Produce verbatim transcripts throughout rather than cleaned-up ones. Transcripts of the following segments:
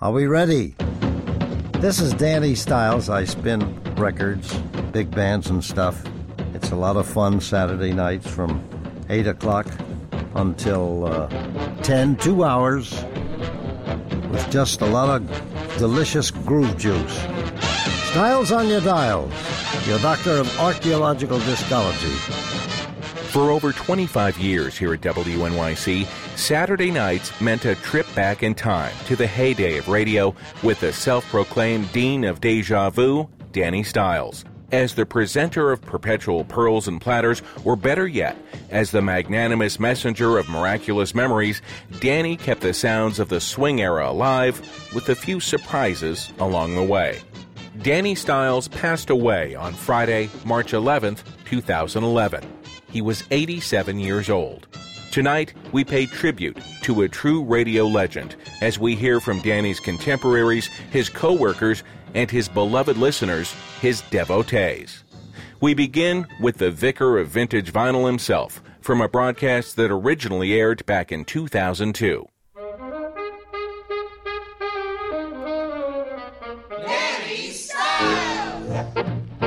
Are we ready? This is Danny Styles. I spin records, big bands and stuff. It's a lot of fun Saturday nights from eight o'clock until uh, ten, two hours with just a lot of delicious groove juice. Styles on your dials, your doctor of archaeological discology. For over twenty-five years here at W N Y C, Saturday nights meant a trip back in time to the heyday of radio with the self-proclaimed Dean of Deja Vu, Danny Styles, as the presenter of perpetual pearls and platters, or better yet, as the magnanimous messenger of miraculous memories. Danny kept the sounds of the swing era alive with a few surprises along the way. Danny Styles passed away on Friday, March eleventh, two thousand eleven. He was eighty-seven years old. Tonight, we pay tribute to a true radio legend as we hear from Danny's contemporaries, his co-workers, and his beloved listeners, his devotees. We begin with the vicar of vintage vinyl himself from a broadcast that originally aired back in two thousand two. Danny Styles!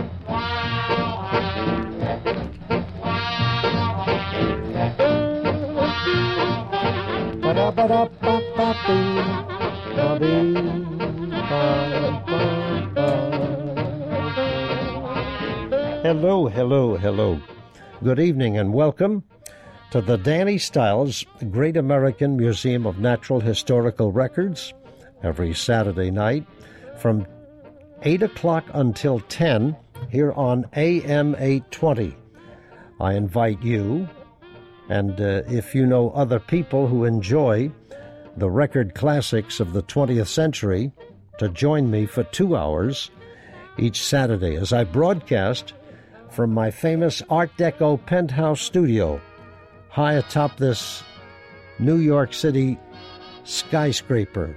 Hello, hello, hello. Good evening and welcome to the Danny Styles Great American Museum of Natural Historical Records every Saturday night from eight o'clock until ten here on A M eight twenty. I invite you, and uh, if you know other people who enjoy the record classics of the twentieth century, to join me for two hours each Saturday as I broadcast from my famous Art Deco penthouse studio high atop this New York City skyscraper.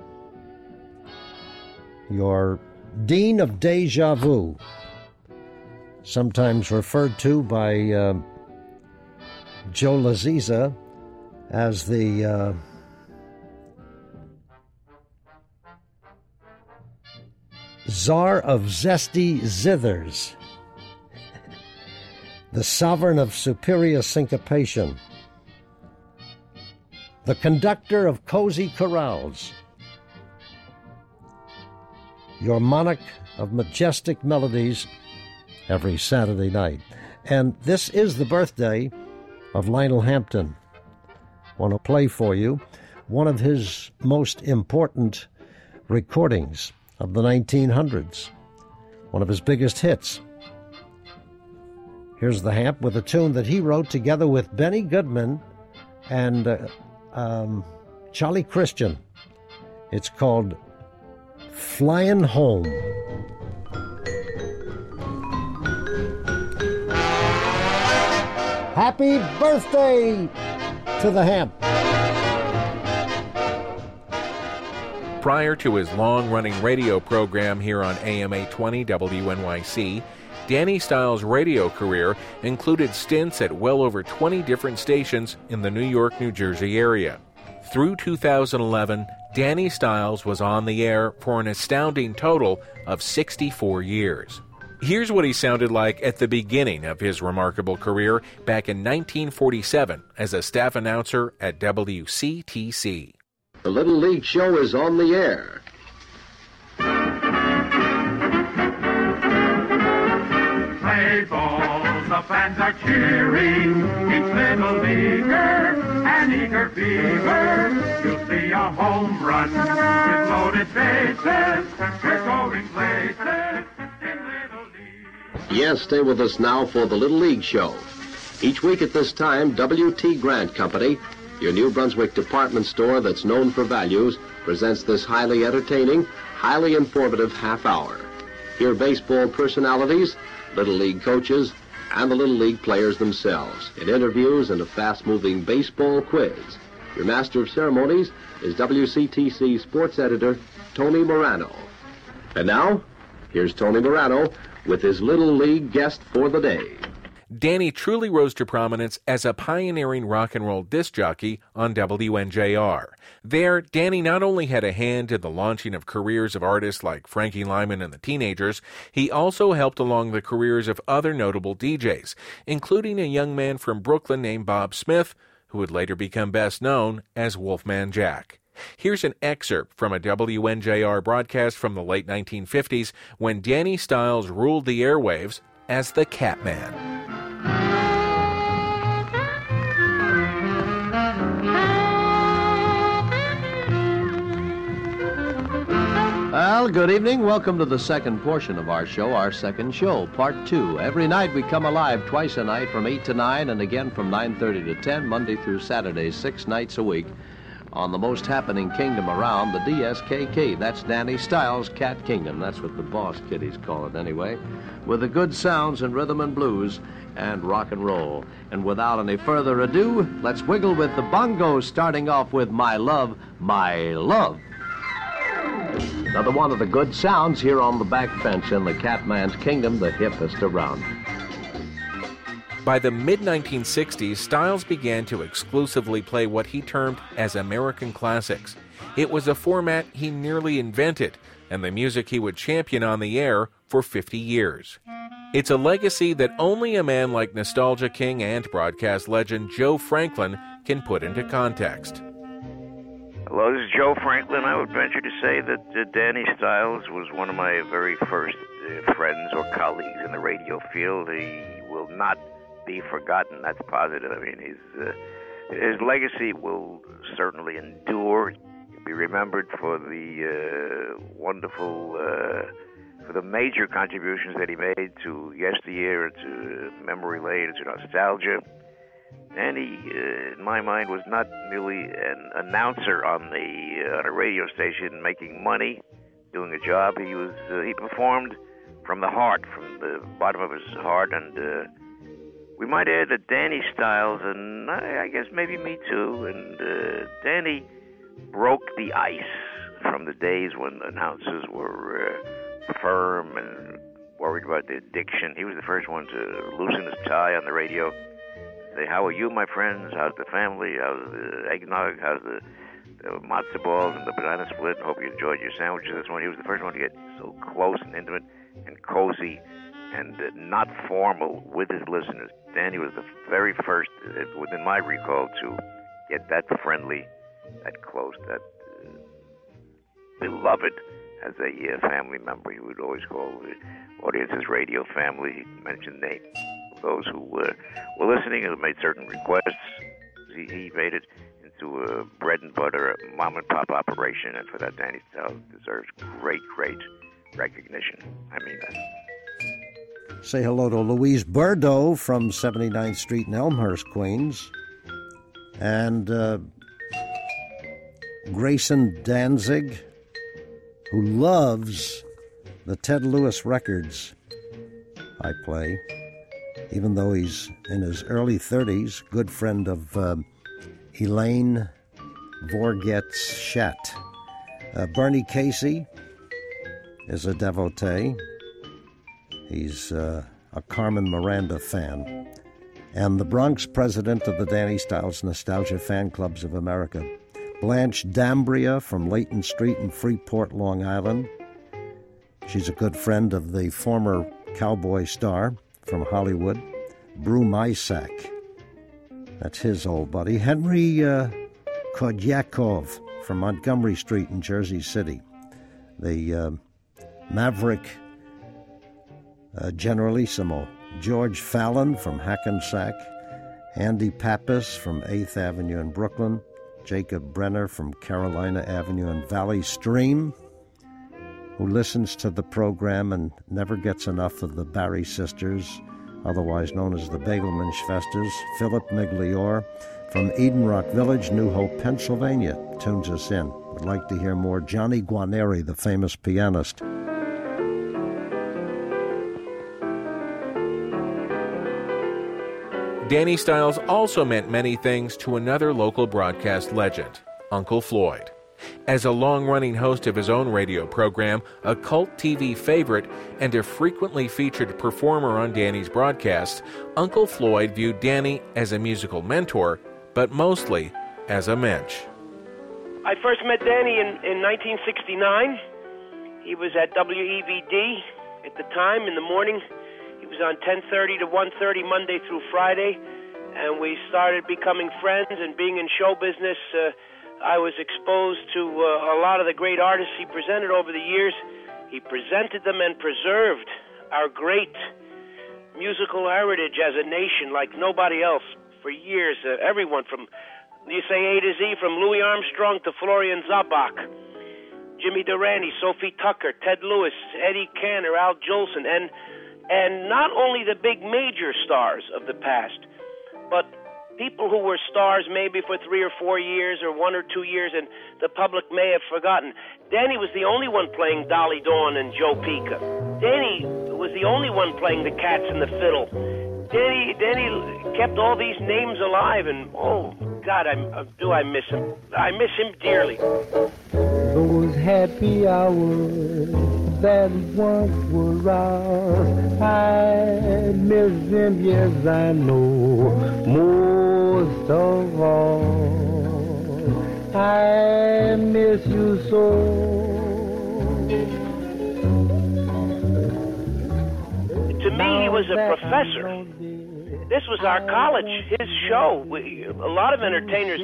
Your Dean of Deja Vu, sometimes referred to by uh, Joe Laziza as the uh, Czar of Zesty Zithers, the sovereign of superior syncopation, the conductor of cozy chorales, your monarch of majestic melodies every Saturday night. And this is the birthday of Lionel Hampton. I want to play for you one of his most important recordings of the nineteen hundreds, one of his biggest hits. Here's the Hamp with a tune that he wrote together with Benny Goodman and uh, um, Charlie Christian. It's called Flying Home. Happy birthday to the Hamp. Prior to his long-running radio program here on A M eight twenty W N Y C, Danny Styles' radio career included stints at well over twenty different stations in the New York, New Jersey area. Through two thousand eleven, Danny Styles was on the air for an astounding total of sixty-four years. Here's what he sounded like at the beginning of his remarkable career back in nineteen forty-seven as a staff announcer at W C T C. The Little League Show is on the air. Play ball, the fans are cheering. Each little leaguer, an eager fever. You'll see a home run with loaded bases. We're going places in Little League. Yes, stay with us now for the Little League Show. Each week at this time, W T Grant Company, your New Brunswick department store that's known for values, presents this highly entertaining, highly informative half hour. Hear baseball personalities, Little League coaches, and the Little League players themselves in interviews and a fast-moving baseball quiz. Your master of ceremonies is W C T C sports editor Tony Morano. And now, here's Tony Morano with his Little League guest for the day. Danny truly rose to prominence as a pioneering rock and roll disc jockey on W N J R. There, Danny not only had a hand in the launching of careers of artists like Frankie Lyman and the Teenagers, he also helped along the careers of other notable D Js, including a young man from Brooklyn named Bob Smith, who would later become best known as Wolfman Jack. Here's an excerpt from a W N J R broadcast from the late nineteen fifties when Danny Styles ruled the airwaves as the Catman. Well, good evening. Welcome to the second portion of our show, our second show, part two. Every night we come alive twice a night from eight to nine and again from nine thirty to ten, Monday through Saturday, six nights a week on the most happening kingdom around, the D S K K. That's Danny Styles' Cat Kingdom. That's what the boss kiddies call it anyway. With the good sounds and rhythm and blues and rock and roll. And without any further ado, let's wiggle with the bongos, starting off with My Love, My Love. Another one of the good sounds here on the back bench in the Catman's Kingdom, the hippest around. By the mid nineteen sixties, Styles began to exclusively play what he termed as American classics. It was a format he nearly invented, and the music he would champion on the air for fifty years. It's a legacy that only a man like nostalgia king and broadcast legend Joe Franklin can put into context. Hello, this is Joe Franklin. I would venture to say that uh, Danny Styles was one of my very first uh, friends or colleagues in the radio field. He will not be forgotten. That's positive. I mean, his uh, his legacy will certainly endure. He'll be remembered for the uh, wonderful, uh, for the major contributions that he made to yesteryear, to memory lane, to nostalgia. Danny, uh, in my mind, was not merely an announcer on the uh, on a radio station making money, doing a job. He was uh, he performed from the heart, from the bottom of his heart, and uh, we might add that Danny Styles, and I, I guess maybe me too, and uh, Danny broke the ice from the days when announcers were uh, firm and worried about their diction. He was the first one to loosen his tie on the radio. Say, how are you, my friends? How's the family? How's the eggnog? How's the, the matzo balls and the banana split? Hope you enjoyed your sandwiches this morning. He was the first one to get so close and intimate and cozy and uh, not formal with his listeners. Danny was the very first, uh, within my recall, to get that friendly, that close, that uh, beloved as a uh, family member. He would always call the audience's radio family. He mentioned names. Those who uh, were listening and made certain requests. He, he made it into a bread and butter mom and pop operation, and for that, Danny Styles deserves great, great recognition. I mean that. Say hello to Louise Burdo from seventy-ninth Street in Elmhurst, Queens, and uh, Grayson Danzig, who loves the Ted Lewis records I play. Even though he's in his early thirties, good friend of uh, Elaine Vorgetz-Schatt. Uh, Bernie Casey is a devotee. He's uh, a Carmen Miranda fan. And the Bronx president of the Danny Styles Nostalgia Fan Clubs of America, Blanche D'Ambria from Layton Street in Freeport, Long Island. She's a good friend of the former cowboy star from Hollywood, Brew Mysak. That's his old buddy. Henry uh, Kodyakov from Montgomery Street in Jersey City. The uh, Maverick uh, Generalissimo. George Fallon from Hackensack. Andy Pappas from eighth Avenue in Brooklyn. Jacob Brenner from Carolina Avenue in Valley Stream, who listens to the program and never gets enough of the Barry Sisters, otherwise known as the Bagelman Schwesters. Philip Miglior from Eden Rock Village, New Hope, Pennsylvania, tunes us in. Would like to hear more Johnny Guarneri, the famous pianist. Danny Styles also meant many things to another local broadcast legend, Uncle Floyd. As a long-running host of his own radio program, a cult T V favorite, and a frequently featured performer on Danny's broadcasts, Uncle Floyd viewed Danny as a musical mentor, but mostly as a mensch. I first met Danny in, in nineteen sixty-nine. He was at W E V D at the time in the morning. He was on ten thirty to one thirty Monday through Friday, and we started becoming friends and being in show business. Uh, I was exposed to uh, a lot of the great artists he presented over the years. He presented them and preserved our great musical heritage as a nation like nobody else for years. Uh, everyone from, you say A to Z, from Louis Armstrong to Florian Zabak, Jimmy Durante, Sophie Tucker, Ted Lewis, Eddie Cantor, Al Jolson, and and not only the big major stars of the past, but people who were stars maybe for three or four years or one or two years, and the public may have forgotten. Danny was the only one playing Dolly Dawn and Joe Pica. Danny was the only one playing the Cats and the Fiddle. Danny, Danny kept all these names alive, and oh, God, I, uh, do I miss him. I miss him dearly. Those happy hours that once were ours, I miss them, yes, I know. Most of all, I miss you so. To me, he was a professor. This was our college, his show. We, a lot of entertainers,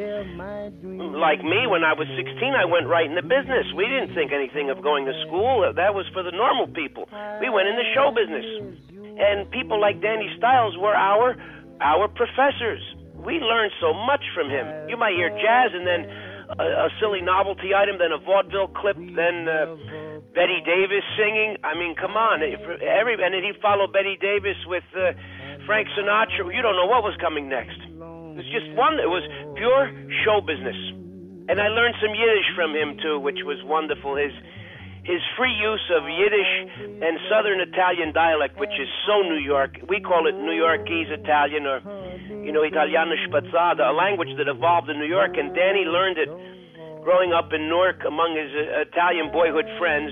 like me, when I was sixteen, I went right into business. We didn't think anything of going to school. That was for the normal people. We went into show business. And people like Danny Stiles were our our professors. We learned so much from him. You might hear jazz and then a, a silly novelty item, then a vaudeville clip, then uh, Betty Davis singing. I mean, come on. Every, and then he followed Betty Davis with uh, Frank Sinatra. You don't know what was coming next. It was just one. It was pure show business. And I learned some Yiddish from him, too, which was wonderful. His his free use of Yiddish and Southern Italian dialect, which is so New York. We call it New Yorkese Italian, or, you know, Italiano spazzata, a language that evolved in New York. And Danny learned it growing up in Newark among his uh, Italian boyhood friends.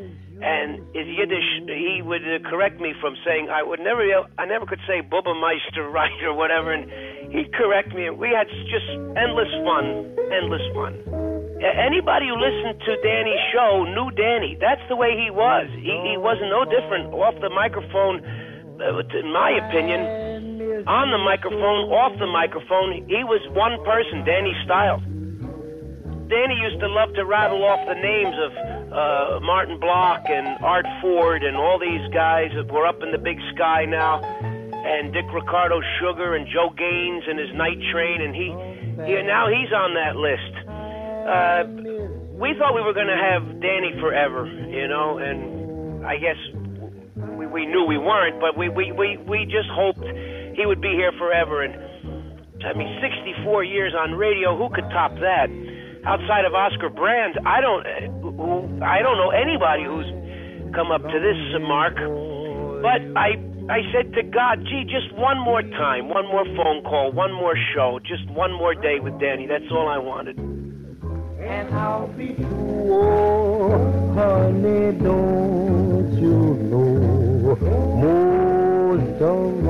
And his Yiddish, he would uh, correct me from saying, I would never, I never could say Bubbermeister right or whatever, and he'd correct me. We had just endless fun, endless fun. Anybody who listened to Danny's show knew Danny. That's the way he was. He, he wasn't no different off the microphone, uh, in my opinion. On the microphone, off the microphone, he was one person, Danny Stiles. Danny used to love to rattle off the names of uh, Martin Block and Art Ford and all these guys that were up in the big sky now, and Dick Ricardo Sugar and Joe Gaines and his Night Train, and he, he now he's on that list. Uh, we thought we were going to have Danny forever, you know, and I guess we, we knew we weren't, but we, we, we, we just hoped he would be here forever. And I mean, sixty-four years on radio, who could top that? Outside of Oscar Brand, I don't, who, I don't know anybody who's come up to this mark. But I, I said to God, gee, just one more time, one more phone call, one more show, just one more day with Danny. That's all I wanted. And I'll be true, oh, honey, don't you know, most of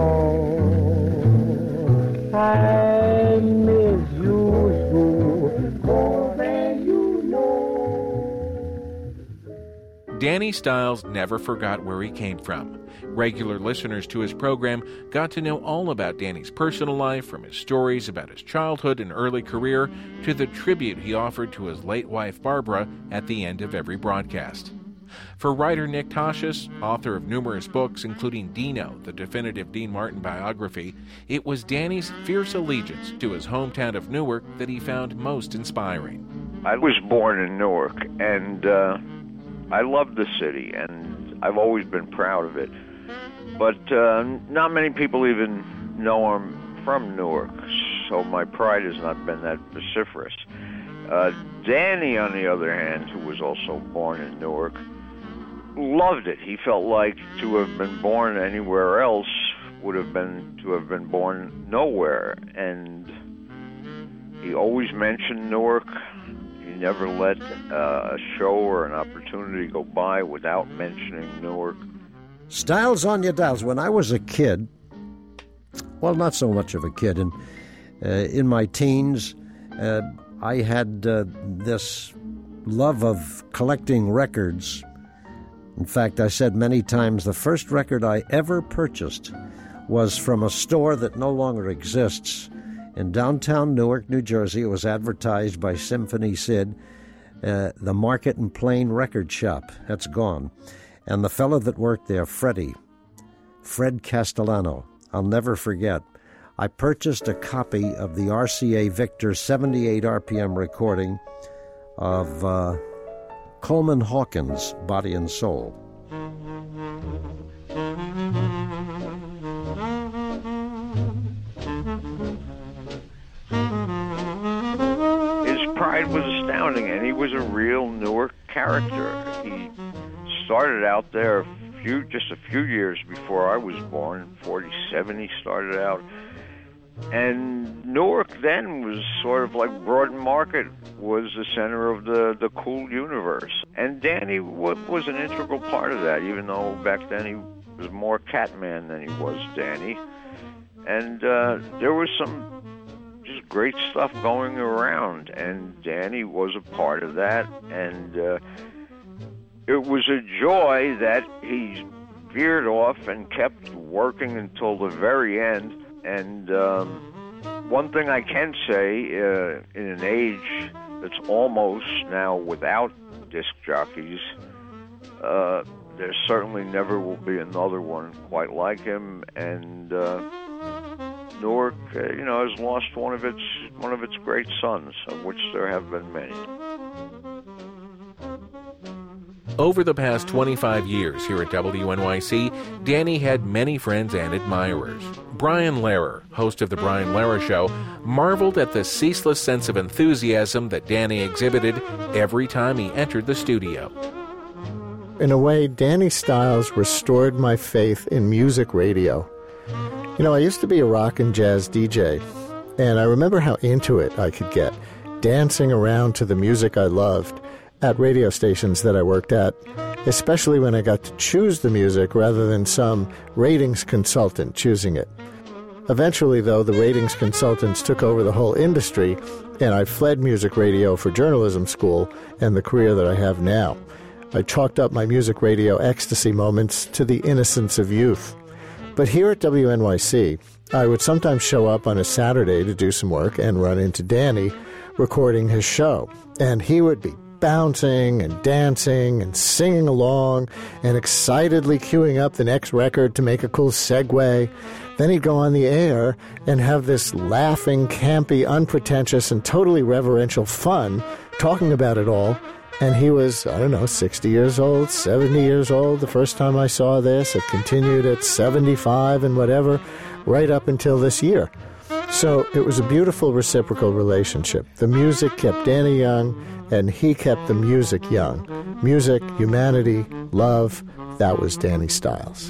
all, I miss you so, more than you know. Danny Stiles never forgot where he came from. Regular listeners to his program got to know all about Danny's personal life, from his stories about his childhood and early career to the tribute he offered to his late wife Barbara at the end of every broadcast. For writer Nick Tosches, author of numerous books including Dino, the definitive Dean Martin biography, it was Danny's fierce allegiance to his hometown of Newark that he found most inspiring. I was born in Newark, and uh, I love the city, and I've always been proud of it. But uh, not many people even know I'm from Newark, so my pride has not been that vociferous. Uh, Danny, on the other hand, who was also born in Newark, loved it. He felt like to have been born anywhere else would have been to have been born nowhere. And he always mentioned Newark. you never let uh, a show or an opportunity go by without mentioning Newark. Styles on your dials. When I was a kid, well, not so much of a kid, in, uh, in my teens, uh, I had uh, this love of collecting records. In fact, I said many times the first record I ever purchased was from a store that no longer exists. In downtown Newark, New Jersey, it was advertised by Symphony Sid, uh, the Market and Plain Record Shop. That's gone. And the fellow that worked there, Freddie, Fred Castellano, I'll never forget. I purchased a copy of the R C A Victor seventy-eight R P M recording of uh, Coleman Hawkins' Body and Soul. His pride was astounding, and he was a real Newark character. He started out there a few, just a few years before I was born. forty-seven he started out. And Newark then was sort of like Broad Market was the center of the, the cool universe. And Danny w- was an integral part of that, even though back then he was more Catman than he was Danny. And uh, there was some just great stuff going around, and Danny was a part of that. And uh, it was a joy that he veered off and kept working until the very end. And um, one thing I can say, uh, in an age that's almost now without disc jockeys, uh, there certainly never will be another one quite like him. And uh, Newark, uh, you know, has lost one of its one of its great sons, of which there have been many. Over the past twenty-five years here at W N Y C, Danny had many friends and admirers. Brian Lehrer, host of The Brian Lehrer Show, marveled at the ceaseless sense of enthusiasm that Danny exhibited every time he entered the studio. In a way, Danny Styles restored my faith in music radio. You know, I used to be a rock and jazz D J, and I remember how into it I could get, dancing around to the music I loved at radio stations that I worked at, especially when I got to choose the music rather than some ratings consultant choosing it. Eventually, though, the ratings consultants took over the whole industry, and I fled music radio for journalism school and the career that I have now. I chalked up my music radio ecstasy moments to the innocence of youth. But here at W N Y C, I would sometimes show up on a Saturday to do some work and run into Danny recording his show, and he would be bouncing and dancing and singing along and excitedly queuing up the next record to make a cool segue. Then he'd go on the air and have this laughing, campy, unpretentious, and totally reverential fun talking about it all. And he was, I don't know, sixty years old, seventy years old the first time I saw this. It continued at seventy-five and whatever, right up until this year. So it was a beautiful reciprocal relationship. The music kept Danny young, and he kept the music young. Music, humanity, love, that was Danny Styles.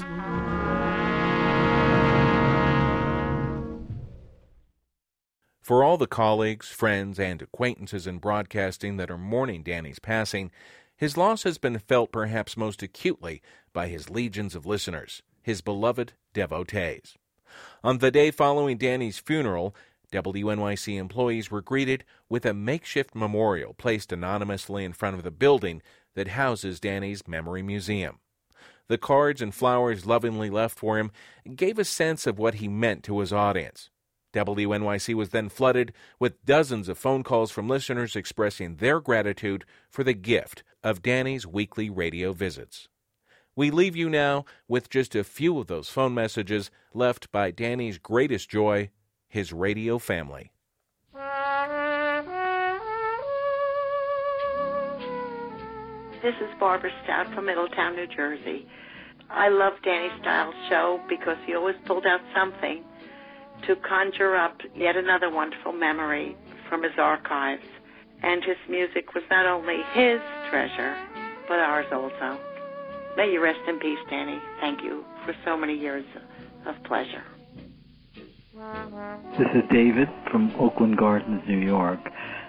For all the colleagues, friends, and acquaintances in broadcasting that are mourning Danny's passing, his loss has been felt perhaps most acutely by his legions of listeners, his beloved devotees. On the day following Danny's funeral, W N Y C employees were greeted with a makeshift memorial placed anonymously in front of the building that houses Danny's Memory Museum. The cards and flowers lovingly left for him gave a sense of what he meant to his audience. W N Y C was then flooded with dozens of phone calls from listeners expressing their gratitude for the gift of Danny's weekly radio visits. We leave you now with just a few of those phone messages left by Danny's greatest joy, his radio family. This is Barbara Stout from Middletown, New Jersey. I love Danny Styles' show because he always pulled out something to conjure up yet another wonderful memory from his archives. And his music was not only his treasure, but ours also. May you rest in peace, Danny. Thank you for so many years of pleasure. This is David from Oakland Gardens, New York.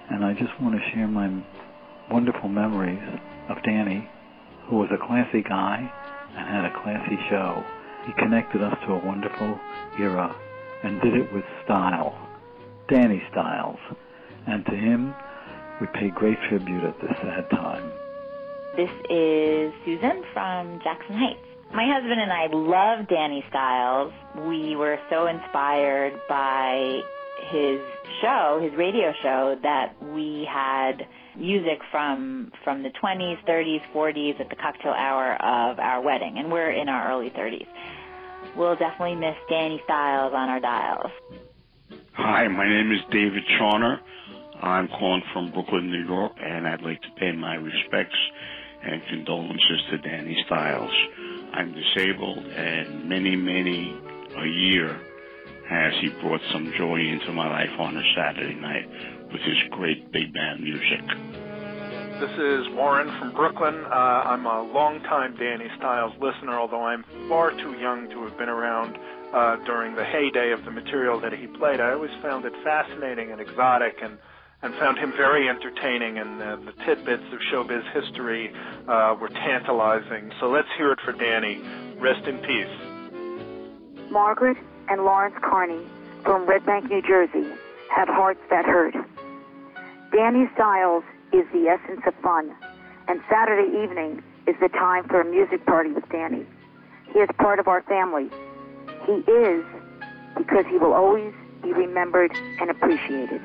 and I just want to share my wonderful memories of Danny, who was a classy guy and had a classy show. He connected us to a wonderful era and did it with style, Danny Styles. And to him, we pay great tribute at this sad time. This is Susan from Jackson Heights. My husband and I love Danny Styles. We were so inspired by his show, his radio show, that we had music from from the twenties, thirties, forties at the cocktail hour of our wedding, and we're in our early thirties. We'll definitely miss Danny Styles on our dials. Hi, my name is David Chauner. I'm calling from Brooklyn, New York, and I'd like to pay my respects and condolences to Danny Styles. I'm disabled, and many, many a year has he brought some joy into my life on a Saturday night with his great big band music. This is Warren from Brooklyn. Uh, I'm a longtime Danny Styles listener, although I'm far too young to have been around uh, during the heyday of the material that he played. I always found it fascinating and exotic, and, and found him very entertaining, and uh, the tidbits of showbiz history uh, were tantalizing. So let's hear it for Danny. Rest in peace. Margaret and Lawrence Carney from Red Bank, New Jersey, have hearts that hurt. Danny Styles is the essence of fun, and Saturday evening is the time for a music party with Danny. He is part of our family. He is because he will always be remembered and appreciated.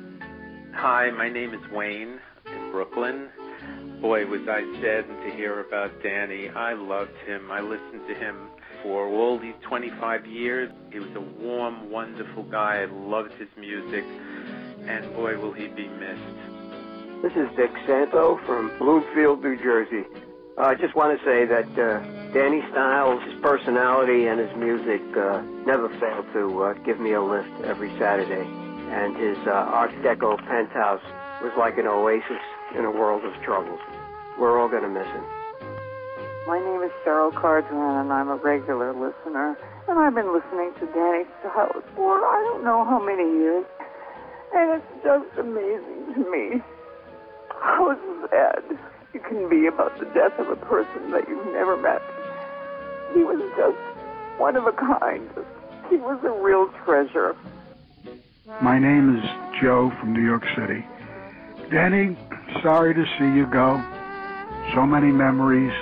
Hi, my name is Wayne in Brooklyn. Boy, was I saddened to hear about Danny. I loved him. I listened to him for all these twenty-five years. He was a warm, wonderful guy. I loved his music, and boy, will he be missed. This is Dick Santo from Bloomfield, New Jersey. Uh, I just want to say that uh, Danny Styles, his personality and his music uh, never failed to uh, give me a lift every Saturday. And his uh, Art Deco penthouse was like an oasis in a world of troubles. We're all going to miss him. My name is Cheryl Cardran, and I'm a regular listener. And I've been listening to Danny Styles for I don't know how many years. And it's just amazing to me how sad you can be about the death of a person that you've never met. He was just one of a kind. He was a real treasure. My name is Joe from New York City. Danny, sorry to see you go. So many memories.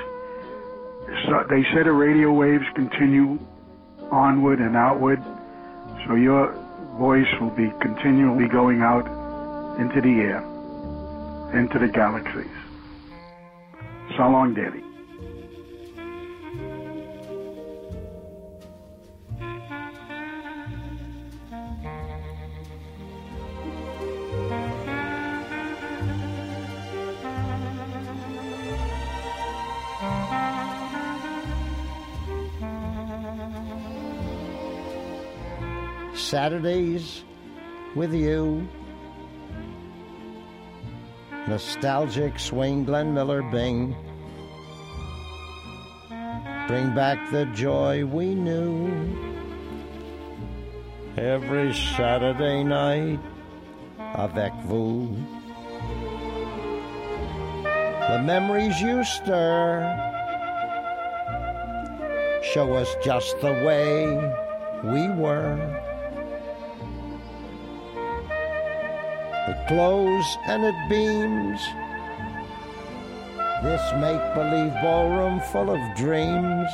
So they say the radio waves continue onward and outward, so your voice will be continually going out into the air, into the galaxies. So long, Danny. Saturdays with you. Nostalgic swing Glenn Miller Bing. Bring back the joy we knew. Every Saturday night, avec vous. The memories you stir show us just the way we were. It glows and it beams, this make-believe ballroom full of dreams.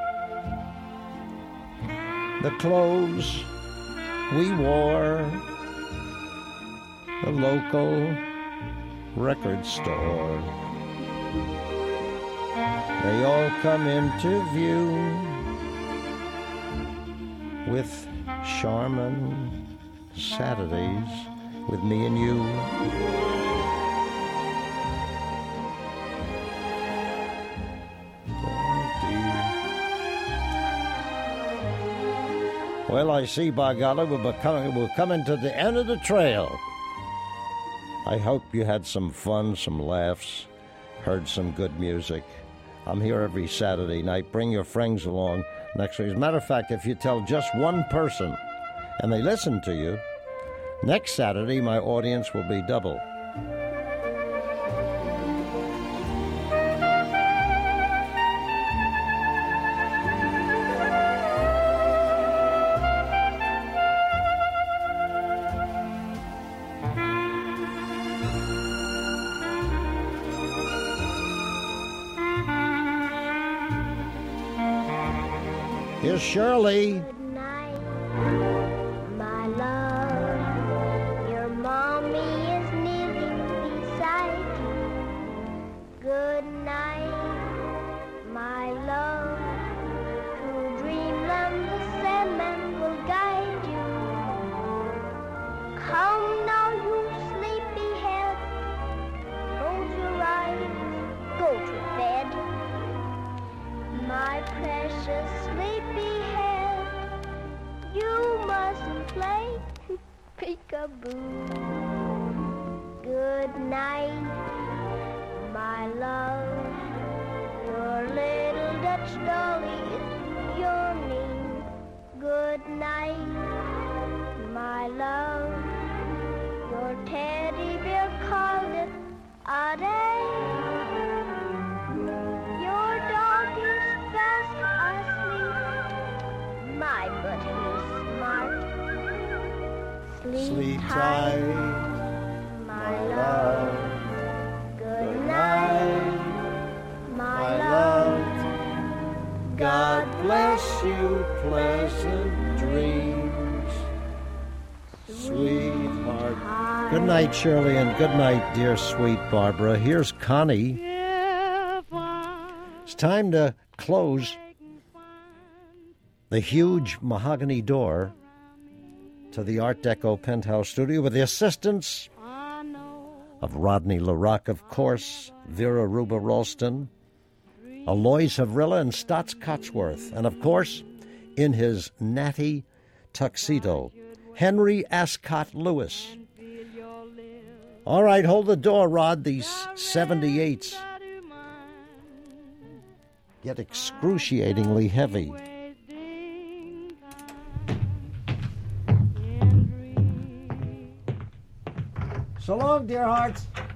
The clothes we wore, the local record store, they all come into view with Charmin Saturdays with me and you. Oh, dear. Well, I see, by golly, we're, becoming, we're coming to the end of the trail. I hope you had some fun, some laughs, heard some good music. I'm here every Saturday night. Bring your friends along next week. As a matter of fact, if you tell just one person and they listen to you, next Saturday, my audience will be double. Here's Shirley. Good night, my love. Your mommy is kneeling beside you. Good night, my love. To dreamland the Sandman will guide you. Come now, you sleepy head. Close your eyes, go to bed. My precious sleepy head, you mustn't play peekaboo. Good night, my love. Your little Dutch dolly is yawning. Good night, my love. Your teddy bear called it a day. Your dog is fast asleep. My, but he's smart. Sleep, Sleep tight, tight, my love. Good night, my love. God bless you, pleasant dreams, sweetheart. Good night, Shirley, and good night, dear sweet Barbara. Here's Connie. It's time to close the huge mahogany door to the Art Deco penthouse studio with the assistance of Rodney LaRocque, of course, Vera Ruba Ralston, Alois Havrilla, and Stotts Cotsworth, and of course, in his natty tuxedo, Henry Ascott Lewis. All right, hold the door, Rod. These seventy-eights get excruciatingly heavy. So long, dear hearts.